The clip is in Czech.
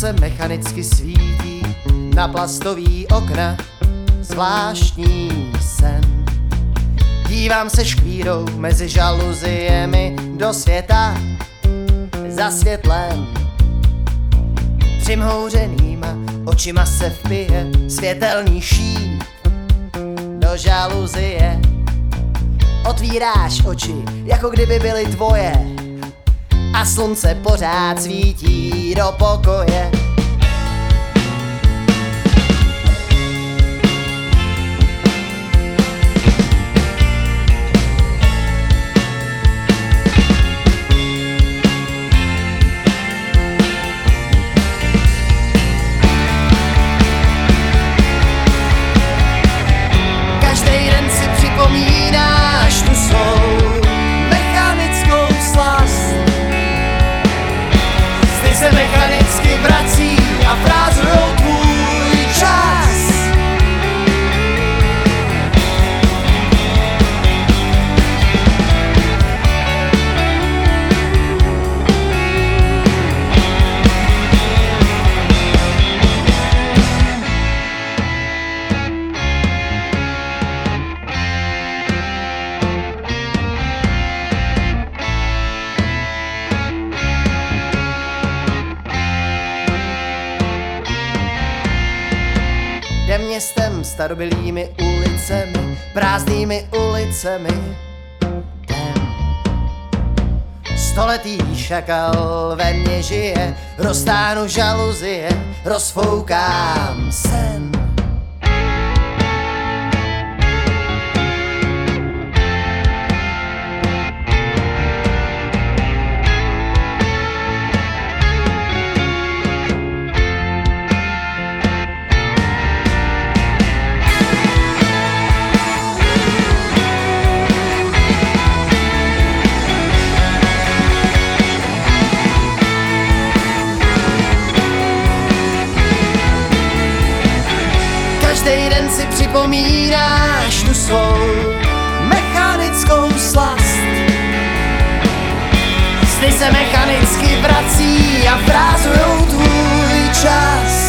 slunce mechanicky svítí na plastový okna, zvláštní sen. Dívám se škvírou mezi žaluziemi do světa za světlem. Přimhouřenýma očima se vpije světelný šíp do žaluzie. Otvíráš oči, jako kdyby byly tvoje, a slunce pořád svítí do pokoje. Každý den si připomínáš tu svou mechanickou slast. Sny se mechanicky vrací a frázujou tvůj čas. Jdem městem starobylými ulicemi, prázdnými ulicemi. Jdem. Stoletý šakal ve mně žije, roztáhnu žaluzie, rozfoukám sen. Každý den si připomínáš tu svou mechanickou slast. Sny se mechanicky vrací a frázujou tvůj čas.